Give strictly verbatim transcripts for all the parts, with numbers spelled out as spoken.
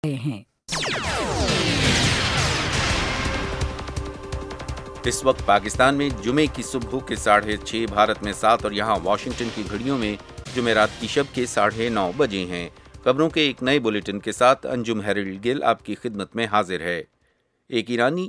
ہیں۔ اس وقت پاکستان میں جمعے کی صبح کے ساڑھے چھ، بھارت میں سات اور یہاں واشنگٹن کی گھڑیوں میں جمعرات کی شب کے ساڑھے نو بجے ہیں۔ خبروں کے ایک نئے بلیٹن کے ساتھ انجم ہیرلڈ گل آپ کی خدمت میں حاضر ہے۔ ایک ایرانی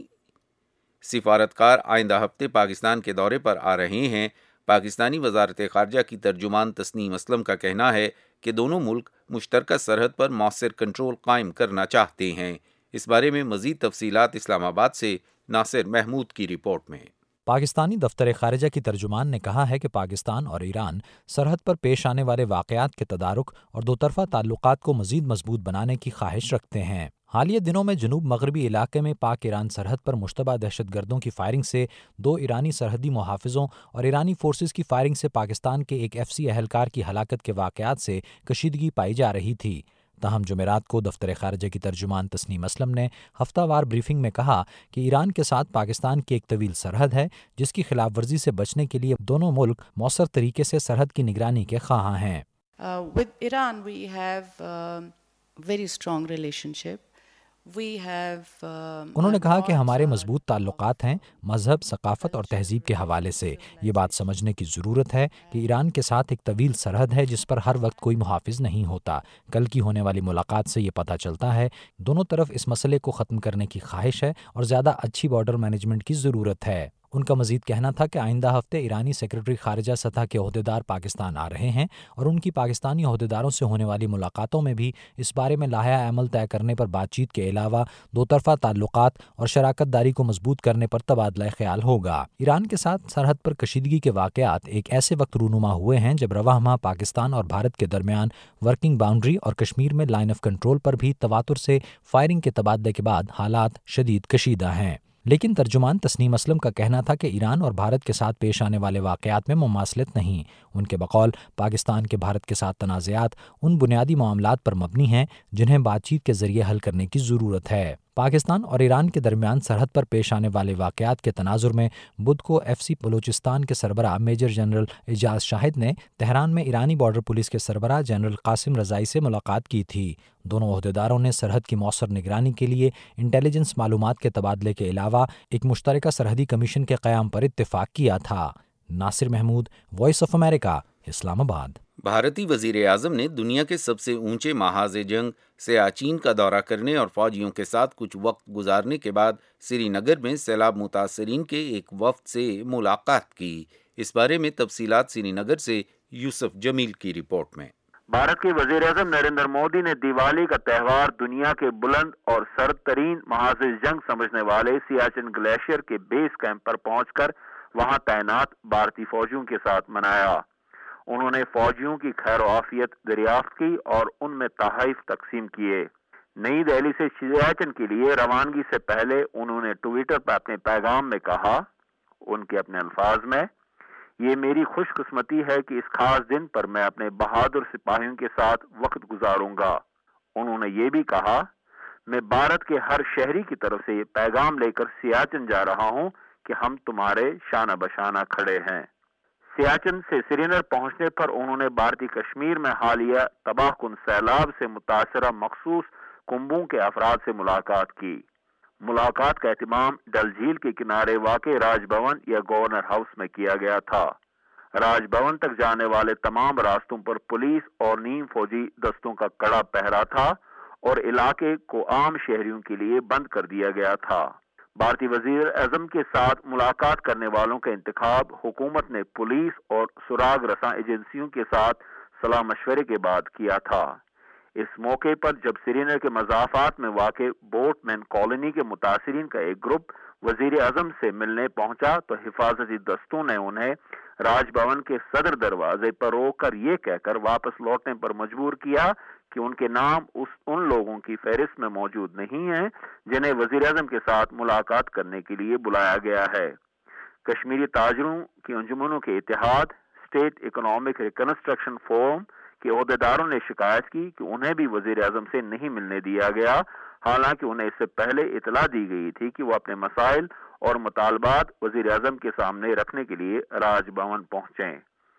سفارتکار آئندہ ہفتے پاکستان کے دورے پر آ رہے ہیں۔ پاکستانی وزارت خارجہ کی ترجمان تسنیم اسلم کا کہنا ہے کہ دونوں ملک مشترکہ سرحد پر مؤثر کنٹرول قائم کرنا چاہتے ہیں۔ اس بارے میں مزید تفصیلات اسلام آباد سے ناصر محمود کی رپورٹ میں۔ پاکستانی دفتر خارجہ کی ترجمان نے کہا ہے کہ پاکستان اور ایران سرحد پر پیش آنے والے واقعات کے تدارک اور دو طرفہ تعلقات کو مزید مضبوط بنانے کی خواہش رکھتے ہیں۔ حالیہ دنوں میں جنوب مغربی علاقے میں پاک ایران سرحد پر مشتبہ دہشت گردوں کی فائرنگ سے دو ایرانی سرحدی محافظوں اور ایرانی فورسز کی فائرنگ سے پاکستان کے ایک ایف سی اہلکار کی ہلاکت کے واقعات سے کشیدگی پائی جا رہی تھی۔ تاہم جمعرات کو دفتر خارجہ کی ترجمان تسنیم اسلم نے ہفتہ وار بریفنگ میں کہا کہ ایران کے ساتھ پاکستان کی ایک طویل سرحد ہے جس کی خلاف ورزی سے بچنے کے لیے دونوں ملک مؤثر طریقے سے سرحد کی نگرانی کے خواہاں ہیں۔ Uh, with Iran we have uh, very strong relationship. We have, uh, انہوں نے کہا کہ ہمارے مضبوط تعلقات ہیں مذہب، ثقافت اور تہذیب کے حوالے سے۔ یہ بات سمجھنے کی ضرورت ہے کہ ایران کے ساتھ ایک طویل سرحد ہے جس پر ہر وقت کوئی محافظ نہیں ہوتا۔ کل کی ہونے والی ملاقات سے یہ پتہ چلتا ہے دونوں طرف اس مسئلے کو ختم کرنے کی خواہش ہے اور زیادہ اچھی بارڈر مینجمنٹ کی ضرورت ہے۔ ان کا مزید کہنا تھا کہ آئندہ ہفتے ایرانی سیکرٹری خارجہ سطح کے عہدیدار پاکستان آ رہے ہیں اور ان کی پاکستانی عہدیداروں سے ہونے والی ملاقاتوں میں بھی اس بارے میں لائحہ عمل طے کرنے پر بات چیت کے علاوہ دو طرفہ تعلقات اور شراکت داری کو مضبوط کرنے پر تبادلہ خیال ہوگا۔ ایران کے ساتھ سرحد پر کشیدگی کے واقعات ایک ایسے وقت رونما ہوئے ہیں جب رواں ماہ پاکستان اور بھارت کے درمیان ورکنگ باؤنڈری اور کشمیر میں لائن آف کنٹرول پر بھی تواتر سے فائرنگ کے تبادلے کے بعد حالات شدید کشیدہ ہیں۔ لیکن ترجمان تسنیم اسلم کا کہنا تھا کہ ایران اور بھارت کے ساتھ پیش آنے والے واقعات میں مماثلت نہیں۔ ان کے بقول پاکستان کے بھارت کے ساتھ تنازعات ان بنیادی معاملات پر مبنی ہیں جنہیں بات چیت کے ذریعے حل کرنے کی ضرورت ہے۔ پاکستان اور ایران کے درمیان سرحد پر پیش آنے والے واقعات کے تناظر میں بدھ کو ایف سی بلوچستان کے سربراہ میجر جنرل اعجاز شاہد نے تہران میں ایرانی بارڈر پولیس کے سربراہ جنرل قاسم رضائی سے ملاقات کی تھی۔ دونوں عہدیداروں نے سرحد کی مؤثر نگرانی کے لیے انٹیلیجنس معلومات کے تبادلے کے علاوہ ایک مشترکہ سرحدی کمیشن کے قیام پر اتفاق کیا تھا۔ Nasir Mahmood, Voice of America, Islamabad. بھارتی وزیر اعظم نے دنیا کے سب سے اونچے محاذ جنگ سیاچین کا دورہ کرنے اور فوجیوں کے ساتھ کچھ وقت گزارنے کے بعد سری نگر میں سیلاب متاثرین کے ایک وفد سے ملاقات کی۔ اس بارے میں تفصیلات سری نگر سے یوسف جمیل کی رپورٹ میں۔ بھارت کے وزیر اعظم نریندر مودی نے دیوالی کا تہوار دنیا کے بلند اور سرد ترین محاذ جنگ سمجھنے والے سیاچن گلیشیئر کے بیس کیمپ پر پہنچ کر وہاں تعینات بھارتی فوجیوں کے ساتھ منایا۔ انہوں نے فوجیوں کی خیر و عافیت دریافت کی اور ان میں تحائف تقسیم کیے۔ نئی دہلی سے سیاچن کے لیے روانگی سے پہلے انہوں نے ٹویٹر پر اپنے پیغام میں کہا، ان کے اپنے الفاظ میں، یہ میری خوش قسمتی ہے کہ اس خاص دن پر میں اپنے بہادر سپاہیوں کے ساتھ وقت گزاروں گا۔ انہوں نے یہ بھی کہا، میں بھارت کے ہر شہری کی طرف سے یہ پیغام لے کر سیاچن جا رہا ہوں کہ ہم تمہارے شانہ بشانہ کھڑے ہیں۔ سیاچن سے سری نگر پہنچنے پر انہوں نے بھارتی کشمیر میں حالیہ تباہ کن سیلاب سے متاثرہ مخصوص کنبوں کے افراد سے ملاقات کی۔ ملاقات کا اہتمام ڈل جھیل کے کنارے واقع راج بھون یا گورنر ہاؤس میں کیا گیا تھا۔ راج بھون تک جانے والے تمام راستوں پر پولیس اور نیم فوجی دستوں کا کڑا پہرا تھا اور علاقے کو عام شہریوں کے لیے بند کر دیا گیا تھا۔ بھارتی وزیر اعظم کے ساتھ ملاقات کرنے والوں کا انتخاب حکومت نے پولیس اور سراغ رساں ایجنسیوں کے ساتھ صلاح مشورے کے بعد کیا تھا۔ اس موقع پر جب سری نگر کے مضافات میں واقع بوٹ مین کالونی کے متاثرین کا ایک گروپ وزیر اعظم سے ملنے پہنچا تو حفاظتی دستوں نے انہیں راج بھون کے صدر دروازے پر روک کر یہ کہہ کر واپس لوٹنے پر مجبور کیا کہ ان کے نام اس ان لوگوں کی فہرست میں موجود نہیں ہیں جنہیں وزیر اعظم کے ساتھ ملاقات کرنے کے لیے بلایا گیا ہے۔ کشمیری تاجروں کی انجمنوں کے اتحاد، اسٹیٹ اکنامک ریکنسٹرکشن فورم کے عہدیداروں نے شکایت کی کہ انہیں بھی وزیر اعظم سے نہیں ملنے دیا گیا، حالانکہ انہیں اس سے پہلے اطلاع دی گئی تھی کہ وہ اپنے مسائل اور مطالبات وزیر اعظم کے سامنے رکھنے کے لیے راج بھون پہنچیں۔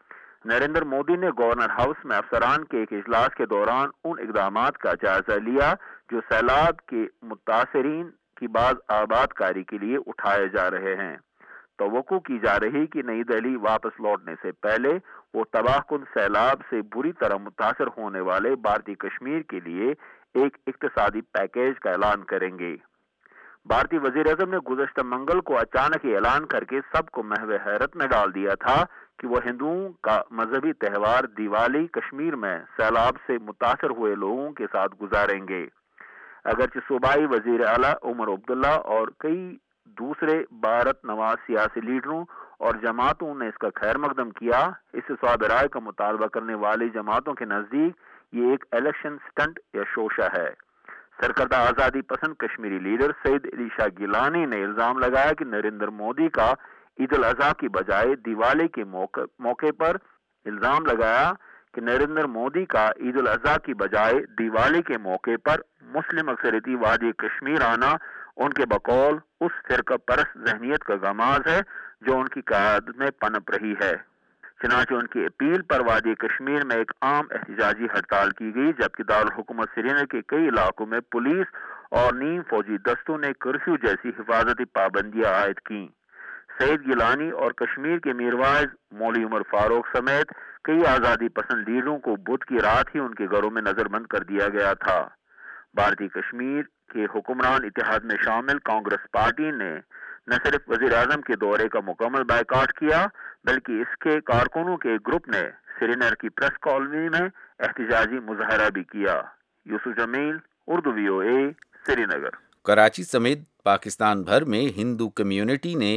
نریندر مودی نے گورنر ہاؤس میں افسران کے ایک اجلاس کے دوران ان اقدامات کا جائزہ لیا جو سیلاب کے متاثرین کی باز آباد کاری کے لیے اٹھائے جا رہے ہیں۔ توقع کی جا رہی کہ نئی دہلی واپس لوٹنے سے پہلے وہ تباہ کن سیلاب سے بری طرح متاثر ہونے والے بھارتی کشمیر کے لیے ایک اقتصادی پیکیج کا اعلان کریں گے۔ بھارتی وزیر اعظم نے گزشتہ منگل کو اچانک یہ اعلان کر کے سب کو محو حیرت میں ڈال دیا تھا کہ وہ ہندوؤں کا مذہبی تہوار دیوالی کشمیر میں سیلاب سے متاثر ہوئے لوگوں کے ساتھ گزاریں گے۔ اگرچہ صوبائی وزیر اعلیٰ عمر عبداللہ اور کئی دوسرے بھارت نواز سیاسی لیڈروں اور جماعتوں نے اس کا خیر مقدم کیا، اس سے صواب رائے کا مطالبہ کرنے والی جماعتوں کے نزدیک یہ ایک الیکشن سٹنٹ یا شوشہ ہے۔ سرکردہ آزادی پسند کشمیری لیڈر سید علی شاہ گیلانی نے الزام لگایا کہ نریندر مودی کا عید الاضحیٰ کی بجائے دیوالی کے موقع موقع پر الزام لگایا کہ نریندر مودی کا عید الاضحیٰ کی بجائے دیوالی کے موقع پر مسلم اکثریتی وادی کشمیر آنا ان کے بقول اس فرقہ پرست ذہنیت کا غماز ہے جو ان کی قیادت میں پنپ رہی ہے۔ چنانچہ ان کی اپیل پر وادی کشمیر میں ایک عام احتجاجی ہڑتال کی گئی، جبکہ دارالحکومت سری نگر کے کئی علاقوں میں پولیس اور نیم فوجی دستوں نے کرفیو جیسی حفاظتی پابندیاں عائد کیں۔ سید گیلانی اور کشمیر کے میروائز مولوی عمر فاروق سمیت کئی آزادی پسند لیڈروں کو بدھ کی رات ہی ان کے گھروں میں نظر بند کر دیا گیا تھا۔ بھارتی کشمیر کے حکمران اتحاد میں شامل کانگریس پارٹی نے نہ صرف وزیر اعظم کے دورے کا مکمل بائیکاٹ کیا بلکہ اس کے کارکنوں کے ایک گروپ نے سری نگر کی پریس کالونی میں احتجاجی مظاہرہ بھی کیا۔ یوسف جمیل، اردو وی او اے، سری نگر۔ کراچی سمیت پاکستان بھر میں ہندو کمیونٹی نے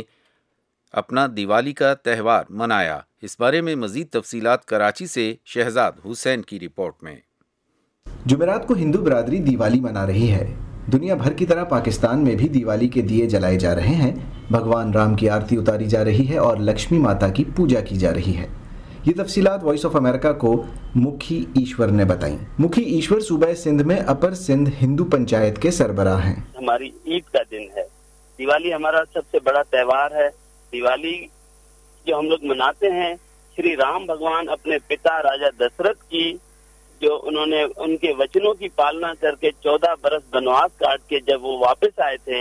اپنا دیوالی کا تہوار منایا۔ اس بارے میں مزید تفصیلات کراچی سے شہزاد حسین کی رپورٹ میں۔ جمعرات کو ہندو برادری دیوالی منا رہی ہے۔ دنیا بھر کی طرح پاکستان میں بھی دیوالی کے دیے جلائے جا رہے ہیں، بھگوان رام کی آرتی اتاری جا رہی ہے اور لکشمی ماتا کی پوجا کی جا رہی ہے۔ یہ تفصیلات وائس آف امریکہ کو مکھی ایشور نے بتائیں۔ مکھی ایشور صوبہ سندھ میں اپر سندھ ہندو پنچایت کے سربراہ ہیں۔ ہماری عید کا دن ہے، دیوالی ہمارا سب سے بڑا تہوار ہے۔ دیوالی جو ہم لوگ مناتے ہیں، شری رام بھگوان اپنے پتا راجا دشرتھ کی جو انہوں نے ان کے وچنوں کی پالنا کر کے چودہ برس بنواس کاٹ کے جب وہ واپس آئے تھے،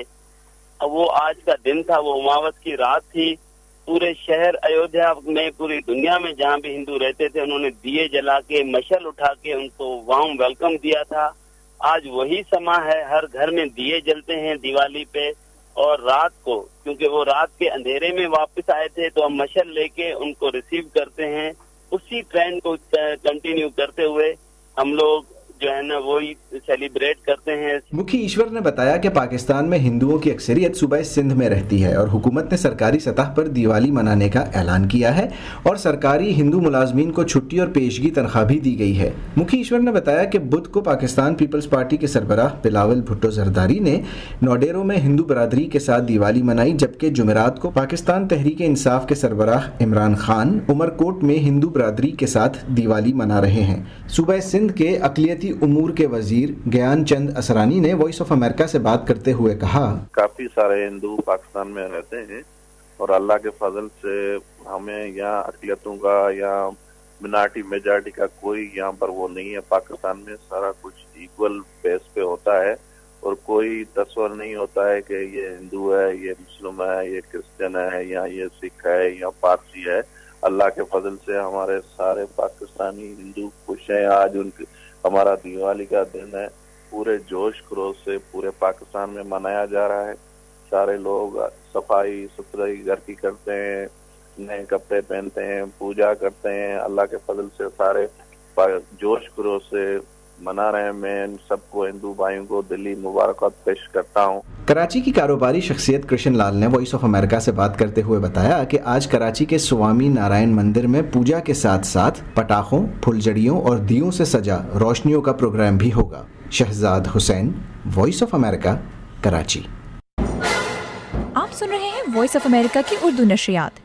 وہ آج کا دن تھا، وہ اماوس کی رات تھی۔ پورے شہر ایودھیا میں، پوری دنیا میں جہاں بھی ہندو رہتے تھے، انہوں نے دیے جلا کے مشل اٹھا کے ان کو وارم ویلکم دیا تھا۔ آج وہی سما ہے، ہر گھر میں دیے جلتے ہیں دیوالی پہ، اور رات کو کیونکہ وہ رات کے اندھیرے میں واپس آئے تھے تو ہم مشل لے کے ان کو ریسیو کرتے ہیں۔ اسی ٹرینڈ کو کنٹینیو کرتے ہوئے ہم لوگ جو ہے نا وہی سیلیبریٹ کرتے ہیں۔ مکھی ایشور نے بتایا کہ پاکستان میں ہندوؤں کی اکثریت صوبہ سندھ میں رہتی ہے اور حکومت نے سرکاری سطح پر دیوالی منانے کا اعلان کیا ہے اور سرکاری ہندو ملازمین کو چھٹی اور پیشگی تنخواہ بھی دی گئی ہے۔ مکھی ایشور نے بتایا کہ بدھ کو پاکستان پیپلز پارٹی کے سربراہ بلاول بھٹو زرداری نے نوڈیرو میں ہندو برادری کے ساتھ دیوالی منائی، جبکہ جمعرات کو پاکستان تحریک انصاف کے سربراہ عمران خان عمر کوٹ میں ہندو برادری کے ساتھ دیوالی منا رہے ہیں۔ صوبہ سندھ کے اقلیتی امور کے وزیر گیان چند اسرانی نے وائس آف امریکہ سے بات کرتے ہوئے کہا، کافی سارے ہندو پاکستان میں رہتے ہیں اور اللہ کے فضل سے ہمیں یہاں اقلیتوں کا یا منارٹی میجارٹی کا کوئی یہاں پر وہ نہیں ہے۔ پاکستان میں سارا کچھ ایکول بیس پہ ہوتا ہے اور کوئی تصور نہیں ہوتا ہے کہ یہ ہندو ہے، یہ مسلم ہے، یہ کرسچن ہے، یا یہ سکھ ہے یا پارسی ہے۔ اللہ کے فضل سے ہمارے سارے پاکستانی ہندو خوش ہیں۔ آج ان کے ہمارا دیوالی کا دن ہے، پورے جوش خروش سے پورے پاکستان میں منایا جا رہا ہے۔ سارے لوگ صفائی ستھرائی گھر کی کرتے ہیں، نئے کپڑے پہنتے ہیں، پوجا کرتے ہیں۔ اللہ کے فضل سے سارے جوش خروش سے منا رہے ہیں۔ میں سب کو ہندو بھائیوں کو دلی مبارکباد پیش کرتا ہوں۔ کراچی کی کاروباری شخصیت کرشن لال نے وائس آف امریکہ سے بات کرتے ہوئے بتایا کہ آج کراچی کے سوامی نارائن مندر میں پوجا کے ساتھ ساتھ پٹاخوں، پھلجڑیوں اور دیوں سے سجا روشنیوں کا پروگرام بھی ہوگا۔ Shahzad Hussain, Voice of America, Karachi. آپ سن رہے ہیں وائس آف امریکہ کی اردو نشریات۔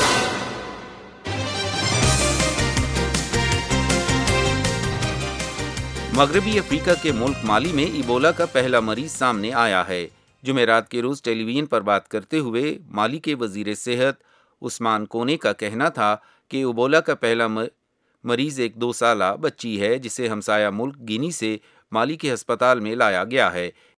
مغربی افریقہ کے ملک مالی میں ایبولا کا پہلا مریض سامنے آیا ہے۔ جمعرات کے روز ٹیلی ویژن پر بات کرتے ہوئے مالی کے وزیر صحت عثمان کونے کا کہنا تھا کہ ایبولا کا پہلا مریض ایک دو سالہ بچی ہے جسے ہمسایہ ملک گینی سے مالی کے ہسپتال میں لایا گیا ہے۔